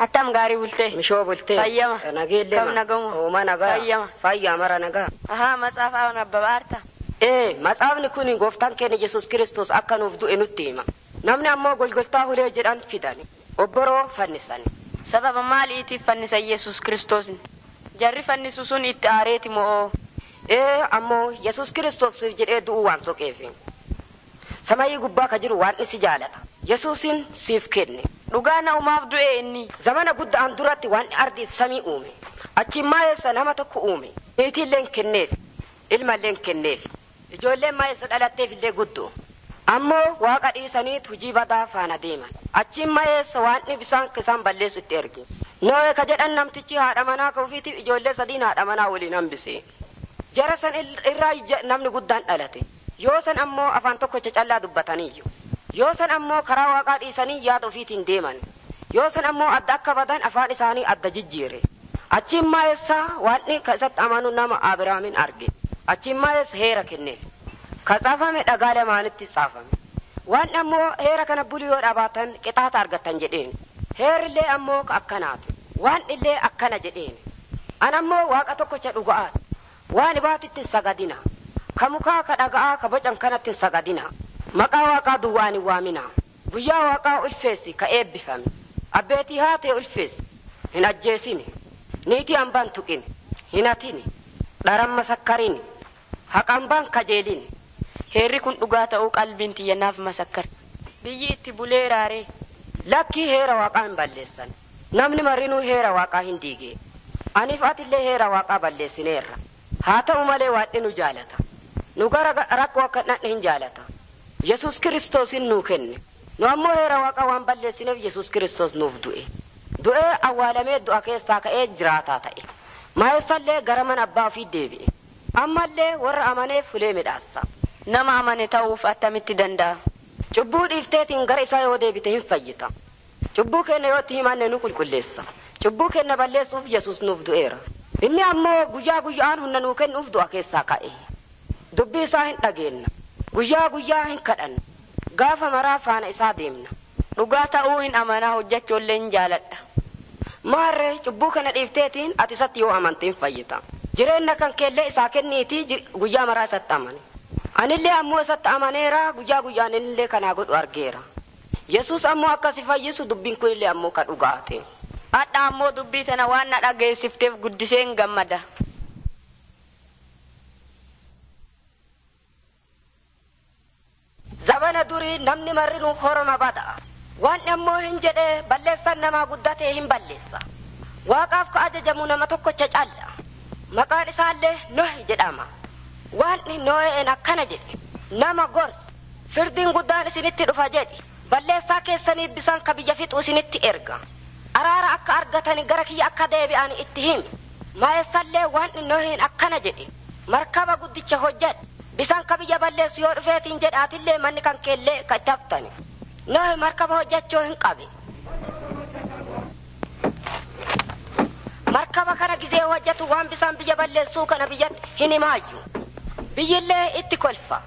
Attam gaarii bultee. Mishoo bultee. Fayyama. Nageelle. Kam nagamu. Ooma nagaa. Fayyama. Fayyaa mara nagaa. Matsaafaa nabbabaarta. Matsaafni kun gooftaan keenya Yesuus Kiristoos akka nuuf du'e nutti hima. Namni ammoo golgoltaa hulee jedhan fidani. Obboroo fannisani. Sababa maaliitiif fannisan Yesuus Kiristoosin? Jarri fannisu sun itti aareeti moo? Ammoo Yesuus Kiristoos jedhee du'uu waan soqeefi. Samayii gubbaa ka jiru waan isi jaalata. Yesuusin siif kenne. Dhugaa na umaaf du'e inni. Zamana guddaan duratti waan ardiif samii uume. Achi maayessa nama tokko uume. Niitiilleen kenneef. Ilmalleen kenneef. Ijoolleen maayessa dhalatteef illee guddoo. Ammoo waaqa dhiisaniit hujii badaa faana deeman. Achi maayessa waan bisaan isaan balleessu itti erge. Noe ka jedhan namtichi haadha manaa ka ofiitiif ijoollee sadiin haadha manaa waliin hambise. Jara san irraa namni guddaan dhalate. Yoo san ammoo afaan tokkocha callaa dubbataniiyyu. Yoo san ammoo karaa waaqaa dhiisanii yaada ofiitiin deeman. Yoo san ammoo adda akka badan afaan isaanii adda jijjiire. Achiin maayessaa waanni ka isatti amanu nama Abrahaamin arge. Achiin maayessa heera kenneef. Ka tsaafame dhagaa lamaanitti tsaafame. Waan ammoo heera kana buluu yoo dhabaatan qixaata argatan jedheen. Heerillee ammoo akkanaati. Waan illee akkana jedheen. An ammoo waaqa tokkocha dhuga'aati. Waan ibaatitti sagadina. Ka mukaa ka dhaga'aa ka bocan kanatti sagadina. Maqaa waaqaa duwwaan waamina. Guyyaa waaqaa ulfeessi ka eebbifame. Abbeetii haatee ulfeessi. Hin ajjeesini. Niitii hambaan tuqini. Hin hatini. Dharamma sakkarini. Haqambaan kajeelini. Heerri kun dhugaa ta'uu qalbiin tiyyanaaf masakkar. Biyyi itti bulee raaree. Lakkii heera waaqaa hin balleessan. Namni marinuu heera waaqaa hin diigee. Aniif atillee heera waaqaa balleessineerra. Haa ta'u malee waadhi nu jaalata. Nu gara rakkoo akka dhandhe hin jaalata. Yesuus Kiristoosin nuu kenne. Nu ammoo heera waaqaa waan balleessineef Yesuus Kiristoos nuuf du'e. Du'ee awwaalamee du'a keessaa ka'ee jiraataa ta'e. Maayessallee gara mana abbaa ofii deebi'e. Ammallee warra amaneef fulee midhaassa. Nama amane ta'uuf attamitti danda'a? Cubbuu dhiifteetiin gara isaa yoo deebite hin fayyita. Cubbuu keenya yoo itti himanne nu qulqulleessa. Cubbuu keenya balleessuuf Yesuus nuuf du'eera. Inni ammoo guyyaa guyyaan humna nuu kennuuf du'a keessaa ka'e. Dubbii isaa hin dhageenna. Guyyaa guyyaa hin kadhanna. Gaafa maraa faana isaa deemna. Dhugaa ta'uu hin amanaa hojjechoollee hin jaaladha. Maarree cubbuu kana dhiifteetiin ati isatti yoo amante hin fayyita. Jireenya kan keellee isaa kenniitii guyyaa maraa isatti amane. Anillee ammoo isatti amaneera guyyaa guyyaan innillee kanaa godhu argeera. Yesuus ammoo akkasi fayyisu dubbiin kunillee ammoo ka dhugaate. Hadha ammoo dubbii tana waan na dhageessifteef guddisee hin gammada. Zabana durii namni marrinuu horoma bada. Waan ammoo hin jedhee balleessan namaa guddatee hin balleessa. Waaqaaf ka ajajamu nama tokkocha calla. Maqaan isaallee Nohi jedhama. Waan Noheen akkana jedhe. Nama gorsi. Firdiin guddaan isinitti dhufa jedhi. Balleessaa keessaniif bisaan ka biyya fixu isinitti erga. Araara akka argatani gara kiyya akka deebi'an itti himi. Maayessallee waan Noheen akkana jedhe. Markaba guddicha hojjedhu. Bisaan ka biyya balleessu yoo dhufeetiin jedhaatillee manni kan keellee ka itti haftani. Nohi markaba hojjechuu hin qabe. Markaba kana gizee hojjetu waan bisaan biyya balleessuu kana biyyatti hin himaayyu. Biyyillee itti kolfa.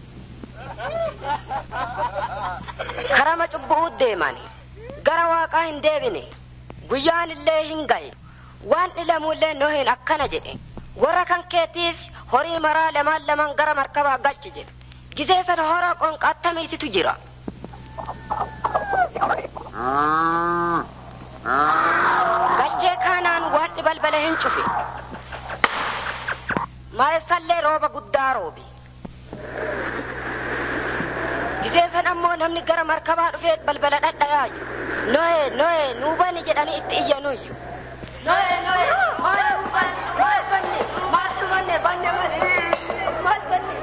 Karama cubbuu deemani. Gara waaqaa hin deebine. Guyyaan illee hin gaye. Waan ilamuullee Noheen akkana jedhe. Warra kan keetiif horii maraa lamaan gara markabaa galchi jedhe. Gizee sana hora qonqaattamiisitu jira. Galchee kaanaan waan balbala hin cufe. Maayessallee rooba guddaa roobe. Gizee sana ammoo namni gara markabaa dhufee balbala dhadhayaa jiru. Noe nuu bani jedhanii itti iyyanuyyu. Noe maal banne.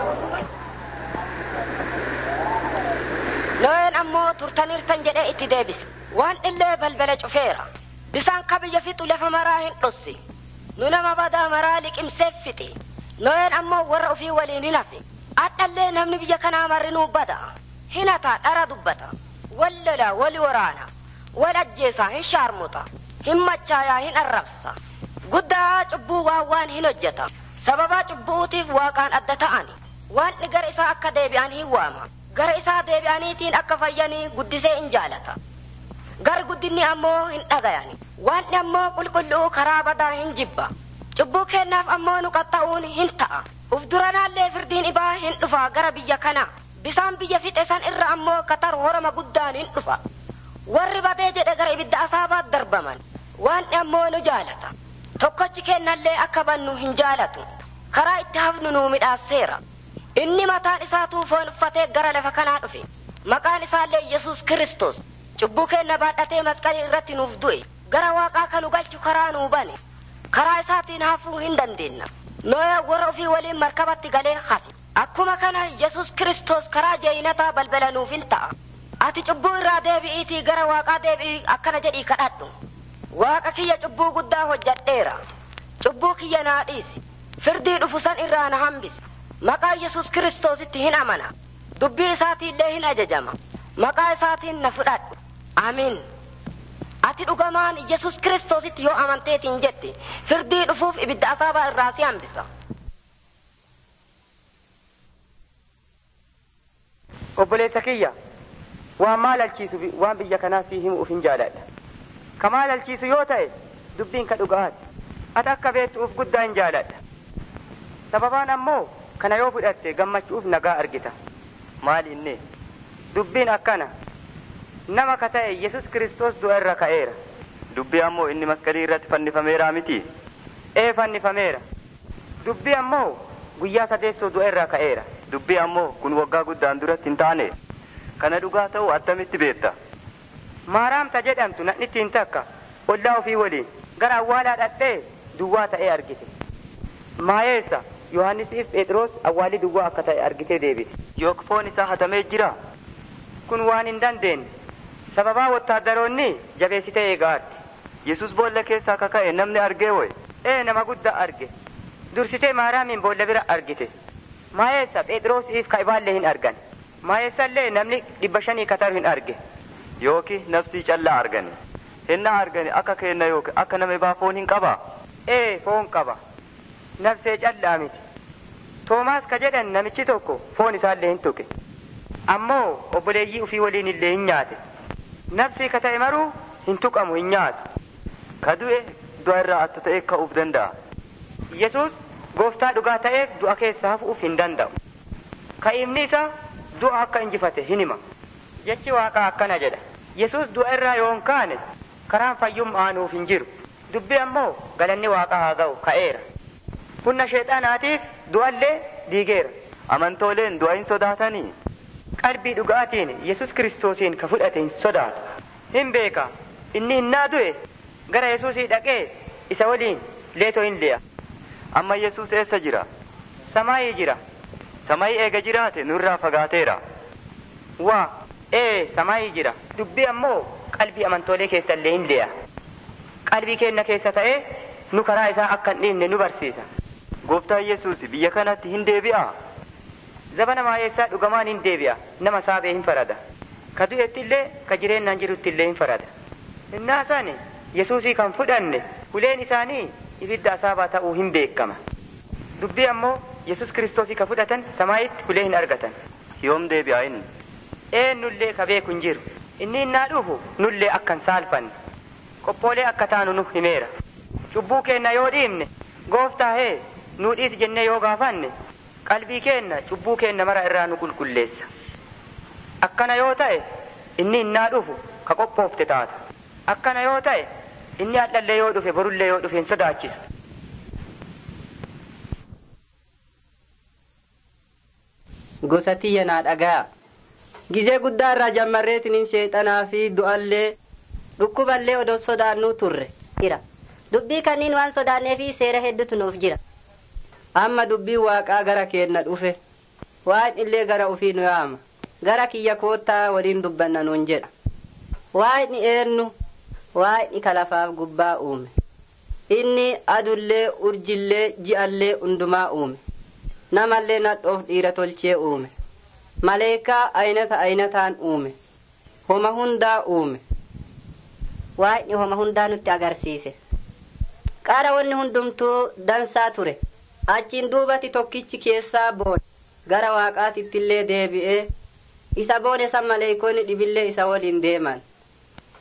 Noeen ammoo turtanirtan jedhee itti deebise. Waan illee balbala cufeera. Bisaan ka biyya fixu lafa maraa hin dhossi. Nu nama badaa maraa liqimseef fixe. Noeen ammoo warra ofii waliin hin hafe. Adhallee namni biyya kanaa marrinuu bada. Hin hataa dhara dubbata. Wal lola wal waraana. Wal ajjeesaa hin shaarmuta. Hin machaayaa hin arrabsa. Guddaa cubbuu waan hin hojjeta. Sababaa cubbuutiif waaqaan adda ta'ani. Waan gara isaa akka deebi'an hin waama. Gara isaa deebi'aniitiin akka fayyanii guddisee hin jaalata. gar guddinni ammoo hin dhagayani waan ammoo qulqulluu karaa badaa hin jibba cubbuu kennaaf ammoo nu qaxxa'uun hin ta'a uf duranaallee firdiin ibaa hin dhufa gara biyya kana bisaan biyya fixe san irra ammoo katar horama guddaan hin dhufa warri badee jedhe gara ibidda asaabaat darbaman waan ammoo nu jaalata tokkochi kennallee akka bannu hin jaalatu karaa itti hafnu nuu midhaaseera inni mataan isaa tuufoon uffatee gara lafa kanaa dhufe maqaan isaallee Yesuus Kiristoos cubbuu kenna baadhatee masqalii irratti nuuf du'e gara waaqaa kanu galchu karaa nuu bane karaa isaatiin hafuu hin dandeenna nooyaa warra ofii waliin markabatti galee hafe akkuma kana Yesuus Kiristoos karaa jeeyinataa balbala nuuf hin ta'a ati cubbuu irraa deebi'iitii gara waaqaa deebi'ii akkana jedhii kadhadhu waaqa kiyya cubbuu guddaa hojjadheera cubbuu kiyya naa dhiisi firdii dhufu san irraa na hambisi maqaa Yesuus Kiristoositti hin amana dubbii isaatiillee hin ajajama maqaa isaatiin na fudhadhu amiin ati dhugamaan Yesuus Kiristoositti yoo amanteetiin jette firdii dhufuuf ibidda asaabaa irraa si hambisa. obboleessa kiyya waan maalalchiisu waan biyya kanaa si himuuf hin jaaladha ka maalalchiisu yoo ta'e dubbiin ka dhugaati ati akka beektuuf guddaa hin jaaladha sababaan ammoo kana yoo fudhatte gammachuuf nagaa argita maali inni dubbiin akkana nama ka ta'e Yesuus Kiristoos du'a irra ka'eera dubbii ammoo inni masqalii irratti fannifameera miti fannifameera dubbii ammoo guyyaa sadeessoo du'a irra ka'eera dubbii ammoo kun waggaa guddaan duratti hin taane kana dhugaa ta'u attamitti beekta maaraamta jedhamtu na'nittiin takka ollaa ofii waliin gara awwaalaa dhaqxee duwwaa ta'ee argite maayeessa Yohannisiif Phexros awwaalli duwwaa akka ta'e argitee deebite yook foon isaa hatamee jira kun waan hin dandeenye sababaa wotaadaroonni jabeessitee eegaatti Yesuus boolla keessaa akka ka'e namni argee wayi nama guddaa arge dursitee maaraamiin boolla bira argite maayeessa Phexrosiif kaibaallee hin argan maayeessallee namni 500 kataru hin arge yooki nafsii callaa argani hinna argani akka kenna yooki akka nama baa foon hin qaba foon qaba nafsee callaa miti Toomaas ka jedhan namichi tokko foon isaallee hin tuqe ammoo obboleeyyii ofii waliin illee hin nyaate nafsii ka ta'e maruu hin tuqamu hin nyaatu ka du'e du'a irraa atta ta'e ka'uuf danda'a Yesuus gooftaa dhugaa ta'eef du'a keessa hafuuf hin danda'u ka'imni isaa du'a akka injifate hin hima jechi waaqaa akkana jedha Yesuus du'a irraa yoon kaane karaan fayyummaa nuuf hin jiru dubbii ammoo galanni waaqaa haa ga'u ka'eera hunna sheexaanaatiif du'allee diigeera amantooleen du'a hin sodaatanii qalbii dhugaatiin Yesuus Kiristoosiin ka fudhate hin sodaatu hin beeka inni hinnaa du'e gara Yesuusii dhaqee isa waliin leetoo hin li'a amma Yesuus eessa jira samaayii jira samaayii eega jiraate nurraa fagaateera samaayii jira dubbii ammoo qalbii amantoolee keessa illee hin li'a qalbii keenya keessa ta'ee nu karaa isaa akka hin dhiifne nu barsiisa gooftaan Yesuus biyya kanatti hin deebi'a zabana maayeessaa dhugamaan hin deebi'a nama saabee hin farada ka du'etti illee ka jireennaan jirutti illee hin farada innaa isaani Yesuusii kan fudhanne uleen isaanii ibidda asaabaa ta'uu hin beekama dubbii ammoo Yesuus Kiristoosii ka fudhatan samaayitti ulee hin argatan yoom deebi'a inni nullee ka beeku hin jiru inni innaa dhufu nullee akkan saalfanne qophoolee akka taanu nu himeera cubbuu keenna yoo dhiifne gooftaa nuu dhiisi jennee yoo gaafanne qalbii keenna cubbuu keenna mara irraa nu qulqulleessa akkana yoo ta'e inni innaa dhufu ka qophoofte taata akkana yoo ta'e inni hadhallee yoo dhufe borullee yoo dhufe hin sodaachisu gosa tiyya naa dhagaa gizee guddaa irraa jammarreetiniin sheexanaa fi du'allee dhukkuballee odoo sodaannuu turre jira dubbii kanniin waan sodaannee fi seera hedduutu nuuf jira amma dubbii waaqaa gara keenna dhufe waan illee gara ofii nu yaama gara kiyya koottaa waliin dubbanna nuun jedha waaqni eennu waaqni kalafaaf gubbaa uume inni adullee urjillee ji'allee hundumaa uume namallee nadhoof dhiira tolchee uume maleekaa ayinataan uume homa hundaa uume waaqni homa hundaa nutti agarsiise qaara wanni hundumtuu dansaa ture achiin duubatti tokkichi keessaa boone gara waaqaatittillee deebi'ee isa boone san maleekoonni dhibillee isa waliin deeman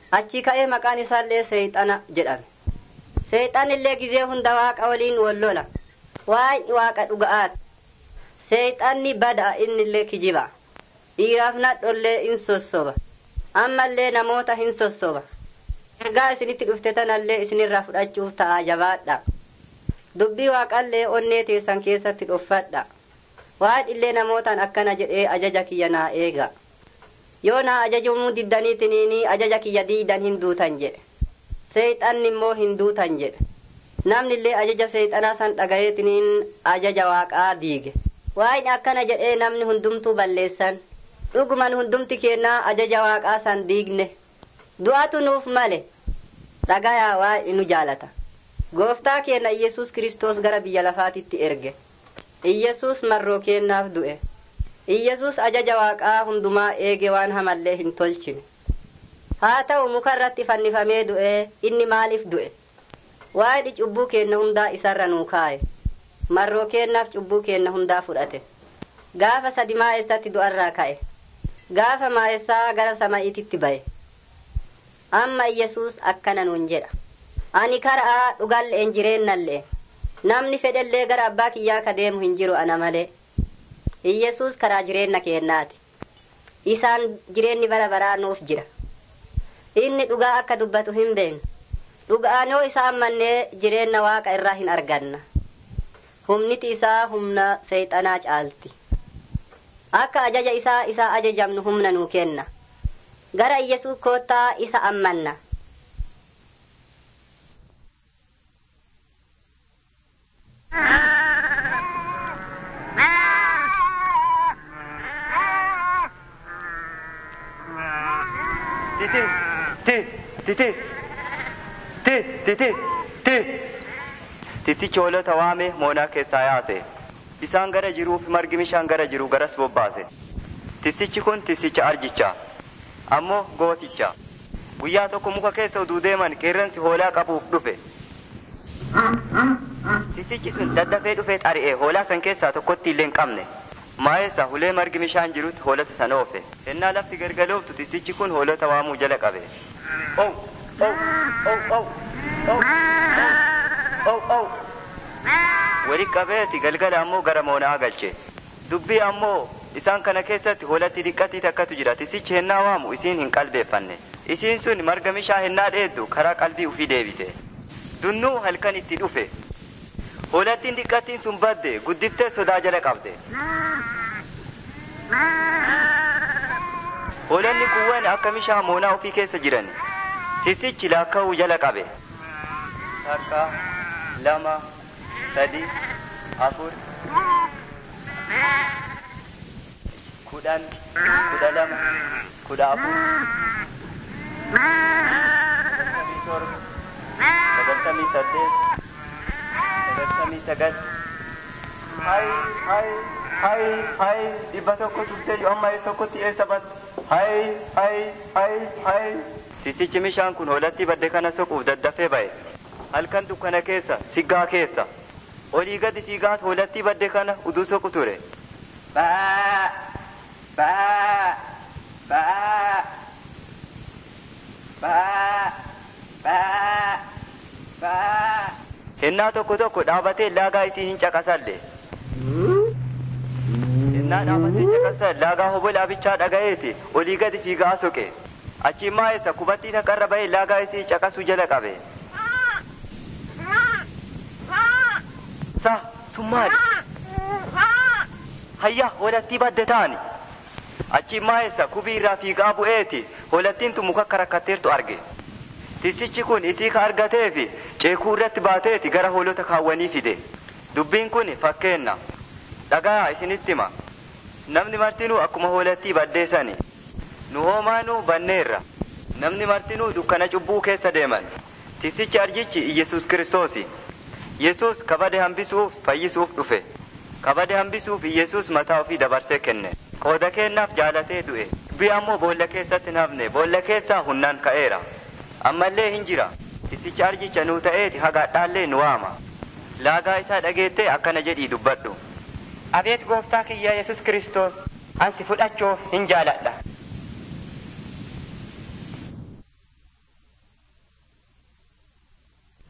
achi ka'ee maqaan isaallee seexana jedhame. Seexan illee gizee hunda waaqa waliin wallola. Waaqni waaqa dhuga'aati. Seexanni bada inni illee kijiba. Dhiiraaf nadhollee hin sossoba. Ammallee namoota hin sossoba. Ergaa isinitti dhufte tanallee isinirraa fudhachuuf ta'a jabaadha. Dubbii waaqallee onnee teessan keessatti dhoffadha. Waaqni illee namootaan akkana jedhee ajaja kiyya naa eega. Yoo naa ajajamuu diddaniitiniini ajaja kiyya diidan hin duutan jedhe. Seexanni immoo hin duutan jedhe. Namni illee ajaja seexanaa san dhagayeetiniin ajaja waaqaa diige. Waaqni akkana jedhee namni hundumtuu balleessan. Dhuguman hundumti kennaa ajaja waaqaa san diigne. Du'atu nuuf male. Dhagayaa Waaqni nu jaalata. Gooftaa keenya Iyesuus Kiristoos gara biyya lafaatitti erge. Iyesuus marroo kennaaf du'e. Iyesuus ajaja waaqaa hundumaa eege waan hamallee hin tolchine. Haa ta'u mukarratti fannifamee du'e inni maaliif du'e? Waaqni cubbuu keenya hundaa isarra nuu kaa'e. Marroo kennaaf cubbuu keenya hundaa fudhate. Gaafa sadi maa'essatti du'arraa ka'e. Gaafa maa'essaa gara sama'iititti ba'e. Amma Iyesuus akkana nuun jedha. Ani karaa dhugalleen jireennallee. Namni fedhellee gara abbaa kiyyaa ka deemu hin jiru ana malee. Iyesuus karaa jireenna kennaati. Isaan jireenni bara baraa nuuf jira. Inni dhugaa akka dubbatu hin beeknu. Dhugaan yoo isaan mannee jireenna waaqa irraa hin arganna. Humniti isaa humna seexanaa caalti. Akka ajaja isaa ajajamnu humna nuu kenna. Gara Iyesuus koottaa isa ammanna. Tisichi hoolota waame moonaa keessaa yaase. Bisaan gara jiruuf margi bishaan gara jiru garas bobbaase. Tisichi kun tisicha arjicha. Ammoo gooticha. Guyyaa tokko muka keessa uduu deeman qeerransi hoolaa qabuuf dhufe. Tisichi sun daddafee dhufee xari'ee hoolaa san keessaa tokkotti illee hin qabne. Maa'eessa hulee margi bishaan jirutti hoolota sana oofe. Ennaa lafti gargalooftu tisichi kun hoolota waamuu jala qabe. Wali qabeeti galgala ammoo gara moonaa galche. Dubbii ammoo isaan kana keessatti hoolatti diqqatii takkatu jira. Tisichi hennaa waamu isiin hin qalbeeffanne. Isiin sun marga bishaan hennaa dheeddu karaa qalbii ufii deebite. Dunnuu halkan itti dhufe. Hoolattiin diqqattiin sun badde guddiftee sodaa jala qabde. Hoolanni kuwwan akka bishaan moonaa ufii keessa jiran. Tisichi laakka'uu jala qabe. Takka, lama, sadi, afur, 10, 12, 14, 99, hai, dhibba tokko tuftee amma tokkotti eessa bad. Hai. Tisichi bishaan kun hoolatti badde kana soquuf daddafee ba'e. Halkan dukkana keessa, siggaa keessa. Olii gadi fiigaat hoolatti badde kana uduu soqu ture. Hennaa tokko dhaabatee laagaa isii hin caqasalle. Hennaa dhaabatee caqasan laagaa hobolaa bichaa dhaga'eeti olii gadi fiigaa soqe. Achi maa'essa kubattiin haqarra ba'ee laagaa isii caqasuu jala qabe. Sun maali? Hayya hoolattii badde taani. Achi maa'essa kubii irraa fiigaa bu'eeti hoolattiin tun muka rakkatteertu arge. Tisichi kun isii ka argateefi ceekuu irratti baateeti gara hoolota kaawwanii fide. Dubbiin kun fakkeenna. Dhagaa isinitti hima. Namni martinuu akkuma hoolattii baddeessani. Nu hoomaanuu banneerra. Namni martinuu dukkana cubbuu keessa deeman. Tisichi arjichi Iyesuus Kiristoosi. Yesuus kabade hambisuuf fayyisuuf dhufe. Kabade hambisuuf Iyesuus mataa ofii dabarsee kenne. Qooda kennaaf jaalatee du'e. Dubbii ammoo boolla keessatti hafne. Boolla keessaa hunnaan ka'eera. Ammallee hin jira. Tisichi arjicha nuu ta'eeti hagaadhaallee nu waama. Laagaa isaa dhageettee akkana jedhii dubbadhu. Abeet gooftaa kiyya Yesuus Kiristoos ansi fudhachuuf hin jaaladha.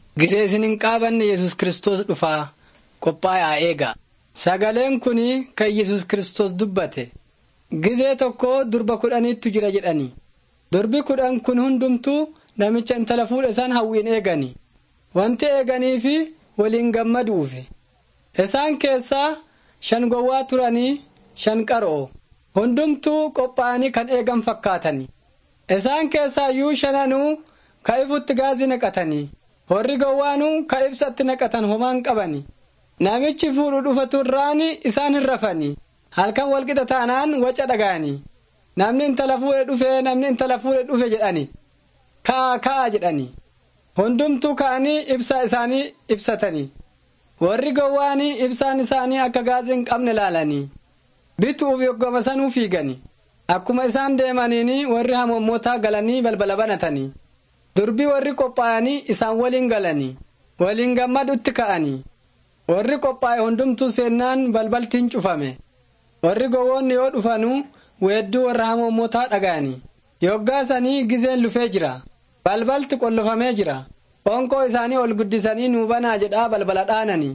Gisee isinin qaabanne Yesus Kiristoos dhufaa qophaayaa eegaa. Sagaleen kuni kan Yesus Kiristoos dubbate. Gisee tokko durba 10tu jira jedhani. Durbi 10 kun hundumtuu namicha intala fuudha isaan hawwiin eegani. Wanti eeganii fi waliin gammaduufi. Isaan keessaa 5 gowwaa turanii 5 qaroo. Hundumtuu qophaa'anii kan eegan fakkaatani. Isaan keessaa iyyuu 5 ka ifutti gaazii naqatanii. Warri gowwaanuu ka ibsatti naqatan homaan qabani. Namichi fuudhu dhufaturraani isaan hin rafani. Halkan walqixa taanaan waca dhagaani. Namni intala fuudhe dhufe jedhani. Ka'a jedhani. Hundumtuu ka'anii ibsaa isaanii ibsatani. Warri gowwaanii ibsaan isaanii akka gaazii hin qabne laalanii. Bituuf yoggoma sanuu fiigani. Akkuma isaan deemaniini warri hamommootaa galanii balbala banatanii. Durbi warri qophaa'anii isaan waliin galanii. Waliin gammadutti ka'anii. Warri qophaa'e hundumtuu seennaan balbaltiin cufame. Warri gowwoonni yoo dhufanuu weedduu warra hamommootaa dhaga'anii. Yoggaasanii gizeen lufee jira. Balbalti qollofamee jira. Qoonqoo isaanii ol guddisanii nuu banaa jedhaa balbala dhaananii.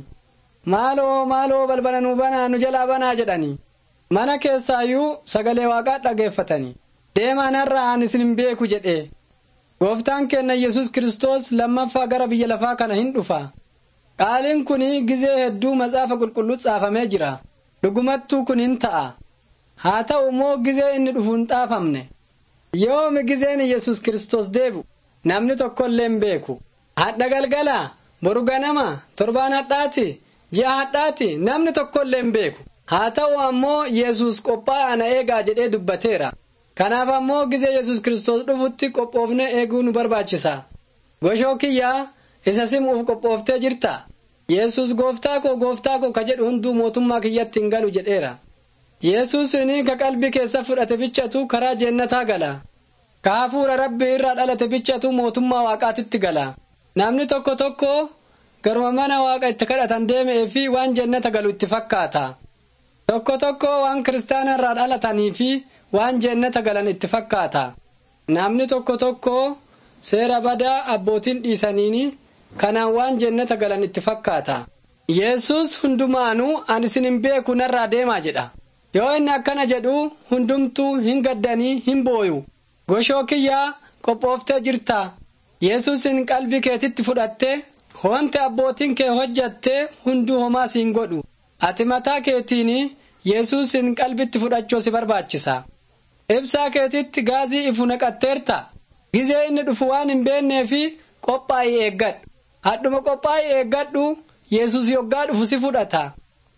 Maaloo balbala nuu banaa nu jalaa banaa jedhanii. Mana keessaayyuu sagalee waaqaa dhageeffatanii. Deemaan har'a ani isin hin beeku jedhee. Gooftaan keenya Yesus Kiristoos lammaffaa gara biyya lafaa kana hin dhufa. Qaaliin kuni gizee hedduu macaafa qulqulluu caafamee jira. Dhugumattuu kun hin ta'a. Haa ta'u immoo gizee inni dhufu hin xaafamne. Yoomi gizeen Yesus Kiristoos deebu namni tokkollee hin beeku. Hadha galgala, boru ganama, torbaan hadhaati, ji'a hadhaati namni tokkollee hin beeku. Haa ta'u ammoo Yesus qophaa'aa na eegaa jedhee dubbateera. Kanaaf ammoo gizee Yesus Kiristoos dhufutti qophoofnee eeguu nu barbaachisa. Goshoo kiyyaa isa simuuf qophooftee jirta. Yesus gooftaa koo ka jedhu hunduu mootummaa kiyyatti hin galu jedheera. Yesus inni ka qalbii keessa fudhate bichatu karaa jennataa gala. Ka hafuura Rabbii irraa dhalate bichatu mootummaa waaqaatitti gala. Namni tokko garuma mana waaqa itti kadhatan deemee fi waan jennata galu itti fakkaata. Tokko waan kiristaana irraa dhalatanii fi waan jennata galan itti fakkaata. Namni tokko seera badaa abbootiin dhiisaniini kanaan waan jennata galan itti fakkaata. Yesus hundumaanuu ani isin hin beeku narraa deemaa jedha. Yoo inni akkana jedhu hundumtuu hin gaddanii hin booyu. Goshoo kiyyaa qophooftee jirta. Yesusin qalbii keetitti fudhatte wanti abbootiin kee hojjatte hunduu homaa siin godhu. Ati mataa keetiini Yesusin qalbitti fudhachuu si barbaachisa. Ibsaa keetitti gaazii ifu naqatteerta. Gizee inni dhufu waan hin beennee fi qophaa'ii eeggadhu. Hadhuma qophaa'ii eeggadhu Yesus yoggaa dhufu si fudhata.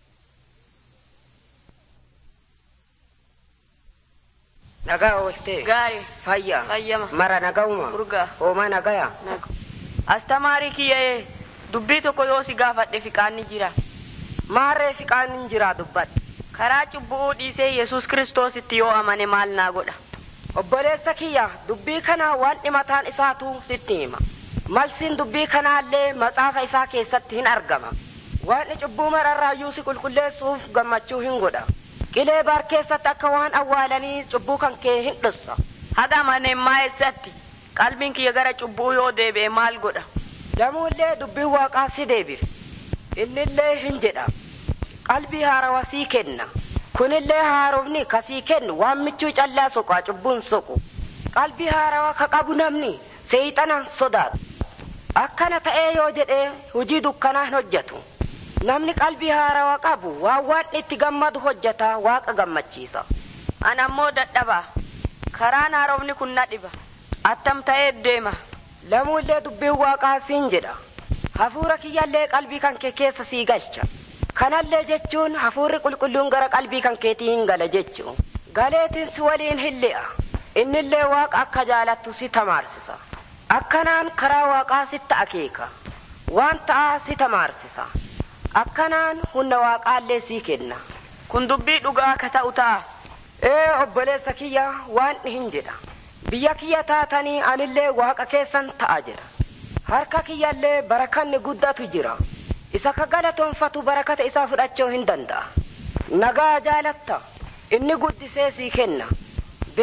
Nagaa oolte. Gaarii. Fayyaa. Fayyama. Mara nagauma. Urgaa. Hooma nagaya. Astamaarii kiyyee dubbii tokko yoo si gaafadhe fiqaanni jira. Maarree fiqaanni jira dubbadhe. Karaa cubbuu dhiisee Yesus Kiristoositti yoo amane maal naa godha? Obboleessa kiyya dubbii kana waan dhimataan isaatu sitti hima. Malsiin dubbii kanaallee macaafa isaa keessatti hin argama. Waan cubbuu mararraayyuu si qulqulleessuuf gammachuu hin godha. Qilee baar keessatti akka waan awwaalanii cubbuu kan kee hin dhossa. Haga manee maa'essatti qalbiin kiyya gara cubbuu yoo deebi'e maal godha? Lamuullee dubbii waaqaa si deebif. Innillee hin jedha. Qalbii haarawaa sii kenna. Kunillee haarofni kasii kennu waan michuu callaa soqaa cubbuun soqu. Qalbii haarawaa ka qabu namni seeyxana sodaatu. Akkana ta'ee yoo jedhee hojii dukkanaan hojjetu. Namni qalbii haarawaa qabu waan itti gammadu hojjeta waaqa gammachiisa. Ana ammoo dadhabaa. Karaan haarofni kun na dhiba. Attam ta'ee deema. Lamuullee dubbiin waaqaa siin jedha. Hafuura kiyyallee qalbii kan kee keessa sii galcha. Kanallee jechuun hafuurri qulqulluun gara qalbii kan keetii hin gala jechuun. Galeetiin si waliin hin li'a. Innillee waaqa akka jaalattu si tamaarsisa. Akkanaan karaa waaqaa sitti akeeka. Waan ta'aa si tamaarsisa. Akkanaan humna waaqaallee sii kenna. Kun dubbii dhugaa akka ta'u ta'a. Obboleessa kiyya waan hin jedha. Biyya kiyya taatanii anillee waaqa keessan ta'a jedha. Harka kiyyallee barakanni guddatu jira. Isa ka galatoonfatu barakata isaa fudhachuu hin danda'a. Nagaa jaalatta inni guddisee sii kenna.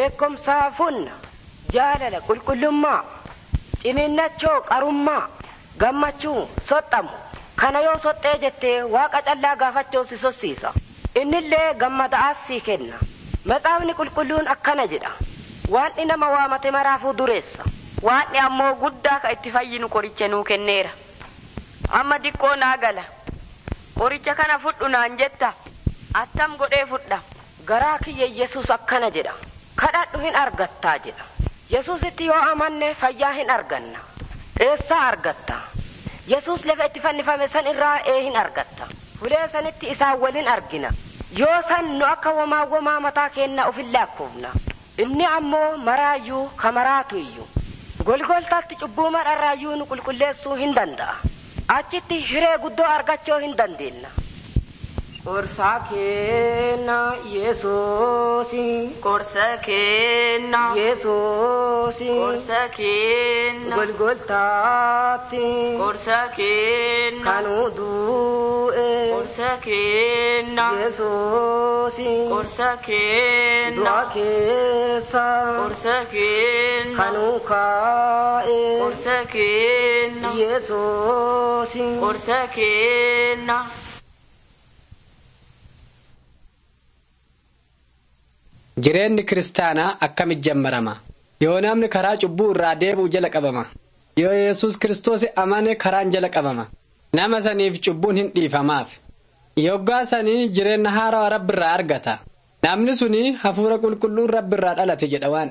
Beekumsaa funna jaalala qulqullummaa ciminnachoo qarummaa gammachuu soxxamu kana yoo soxxee jettee waaqa callaa gaafachuu si sossiisa innillee gammadaas si kenna matsaafni qulqulluun akkana jedha waan nama waamate maraafuu dureessa waan ammoo guddaa ka itti fayyinu qoricha nuu kenneera amma diqqoo naa gala qoricha kana fudhu naan jetta attam godhee fudha garaa kiyya Yesuus akkana jedha kadhadhu hin argattaa jedha Yesuusitti yoo amanne fayyaa hin arganna eessaa argatta Yesuus lafa itti fannifame san irraa hin argatta fulee sanitti isaan waliin argina yoo san nu akka womaa mataa keenna ofillee akkuufna inni ammoo maraayyuu kamaraatu iyyuu golgoltaatti cubbuu mararraayyuu nu qulqulleessuu hin danda'a achitti hiree guddoo argachuu hin dandeenna qorsa kenna Yesuusi qorsa kenna Yesuusi qorsa kenna golgoltaatti qorsa kenna kanuu du'e qorsa kenna Yesuusi qorsa kenna du'a keessa qorsa kenna kanuu kaa'e qorsa kenna Yesuusi qorsa kenna. Jireenyi kiristaanaa akkamitti jammarama? Yoo namni karaa cubbuu irraa deebi'u jala qabama. Yoo Yesuus Kiristoos amane karaan jala qabama. Nama saniif cubbuun hin dhiifamaaf. Yoggaa sanii jireenya haarawaa Rabbi irraa argata. Namni suni hafuura qulqulluun Rabbi irraa dhalate jedha waan.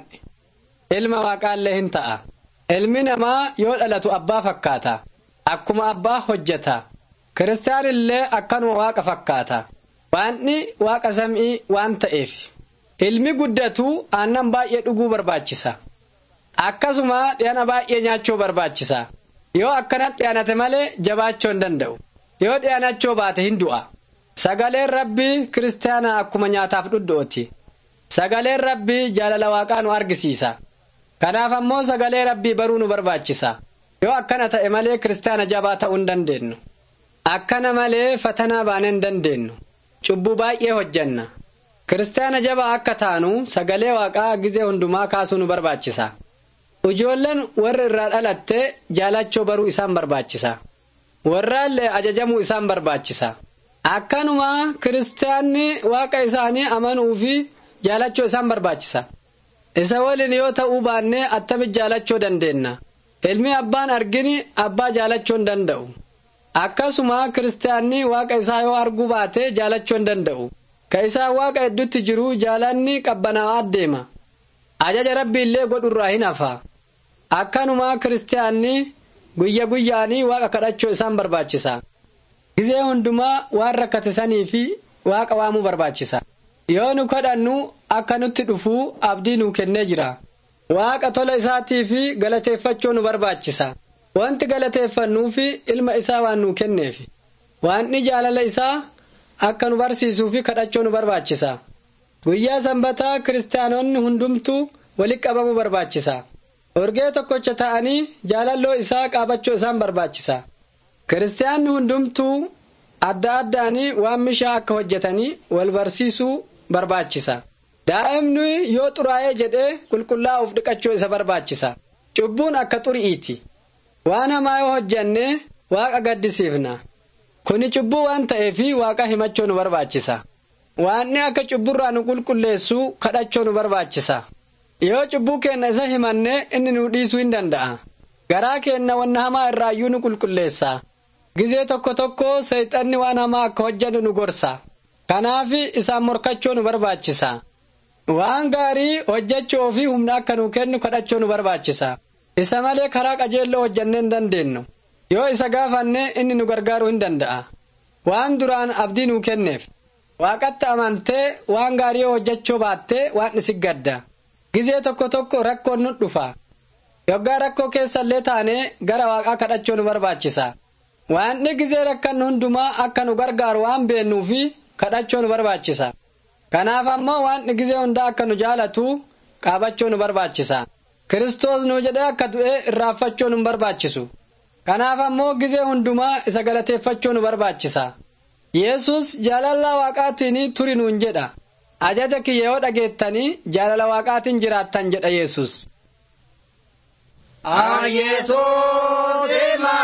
Ilma waaqaallee hin ta'a. Ilmi namaa yoo dhalatu abbaa fakkaata. Akkuma abbaa hojjeta. Kiristaanillee akkanuma waaqa fakkaata. Waanni waaqa samii waan ta'eef. Ilmi guddatu aannan baay'ee dhuguu barbaachisa. Akkasuma dhiyaana baay'ee nyaachuu barbaachisa. Yoo akkanatti dhiyaanate malee jabaachuu hin danda'u. Yoo dhiyaanachuu baate hin du'a. Sagaleen Rabbii kiristaanaa akkuma nyaataaf dhuddooti. Sagaleen Rabbii jaalala waaqaa nu argisiisa. Kanaaf ammoo sagalee Rabbii baruu nu barbaachisa. Yoo akkana ta'e malee kiristaana jabaa ta'uu hin dandeenyu. Akkana malee fatanaa baanee hin dandeenyu. Cubbuu baay'ee hojjanna. Kiristaana jabaa akka taanu sagalee waaqaa gizee hundumaa kaasuu nu barbaachisa. Ijoolleen warra irraa dhalatte jaalachuu baruu isaan barbaachisa. Warraallee ajajamuu isaan barbaachisa. Akkanuma kiristaanni waaqa isaanii amanuu fi jaalachuu isaan barbaachisa. Isa waliin yoo ta'uu baannee attamitti jaalachuu dandeenya. Ilmi abbaan argini abbaa jaalachuu hin danda'u. Akkasuma kiristaanni waaqa isaa yoo arguu baate jaalachuu hin danda'u. Ka isaa waaqa hedduutti jiru jaalanni qabbanaa'aa deema. Ajaja Rabbii illee godhurraa hin hafa. Akkanuma kiristaanni guyya guyyaanii waaqa kadhachuu isaan barbaachisa. Gizee hundumaa waan rakkatesanii fi waaqa waamuu barbaachisa. Yoo nu kadhannu akka nutti dhufuu abdii nu kennee jira. Waaqa tola isaatii fi galateeffachuu nu barbaachisa. Wanti galateeffannuufi ilma isaa waan nu kenneef. Waanni jaalala isaa akka nu barsiisuu fi kadhachuu nu barbaachisa. Guyyaa sanbataa kiristaanonni hundumtuu walitti qabamuu barbaachisa. Orgee tokkocha ta'anii jaalalloo isaa qaabachuu isaan barbaachisa. Kiristaanni hundumtuu adda addaanii waan mishaa akka hojjetanii wal barsiisuu barbaachisa. Daa'imni yoo xuraa'ee jedhee qulqullaa'uuf dhiqachuu isa barbaachisa. Cubbuun akka xuri'iiti. Waan hamaa yoo hojjannee waaqa gaddisiifna. Kuni cubbuu waan ta'eefi waaqa himachuu nu barbaachisa. Waanni akka cubburraa nu qulqulleessu kadhachuu nu barbaachisa. Yoo cubbuu keenna isa himanne inni nu dhiisuu hin danda'a. Garaa keenna wanna hamaa irraayyuu nu qulqulleessa. Gizee tokko tokko seexanni waan hamaa akka hojjannu nu gorsa. Kanaaf isaan morkachuu nu barbaachisa. Waan gaarii hojjechuu fi humna akka nu kennu kadhachuu nu barbaachisa. Isa malee karaa qajeelloo hojjannee hin dandeenyu. Yoo isa gaafanne inni nu gargaaruu hin danda'a. Waan duraan abdii nu kenneef. Waaqatti amantee waan gaarii hojjechuu baattee waan isi gadda. Gizee tokko tokko rakkoon nu dhufa. Yoggaa rakkoo keessallee taanee gara waaqaa kadhachuu nu barbaachisa. Waanni gizee rakkannu hundumaa akka nu gargaaru waan beennuufi kadhachuu nu barbaachisa. Kanaaf ammoo waan gizee hundaa akka nu jaalatu qaabachuu nu barbaachisa. Kiristoos nu jedhee akka du'e irraanfachuu nu barbaachisu. Kanaaf ammoo gizee hundumaa isa galateeffachuu nu barbaachisa. Yesuus jaalala waaqaatiin turi nuun jedha. Ajaja kiyya yoo dhageettanii jaalala waaqaatiin jiraattan jedha Yesuus. Yesuus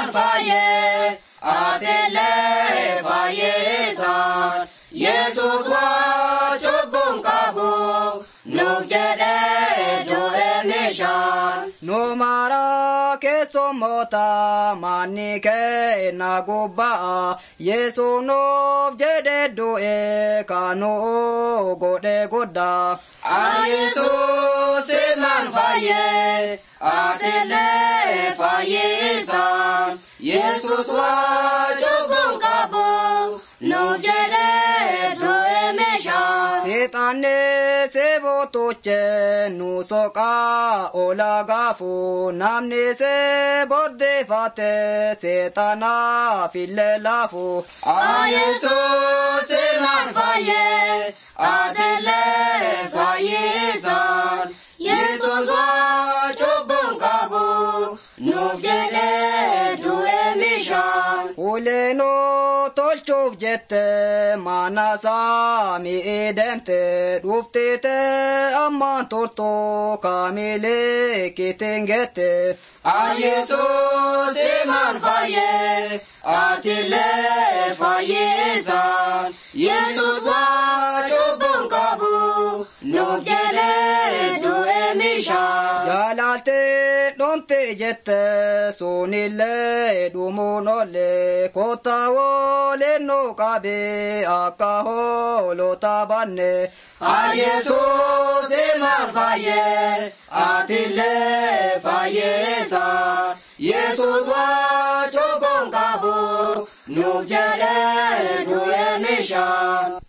man faye atele faye san Jesus wa chubun kabu no jede do emission no mara ke somota mani ke naguba Yesu no jede do e kano gode goda Yesu se man faye atele faye san Jesus wa chubun kabu no jede do emission Setane sebo toche nu soka olagafu namne se borde fate setana fille lafu Yesu se man faye atele faye san Jesus wa chubun kabu no jede do emission Uleno tolchuf jette manasa mi edemte duftete amman torto kamile kitengete Yesu se man faye atele faye san Jesus wa chubun kabu no jede do emission Jalalte donte jette sonille dumunole kota wole no kabe akaho lota banne Yesu se man faye atele faye san Jesus wa chubun kabu no jede do emission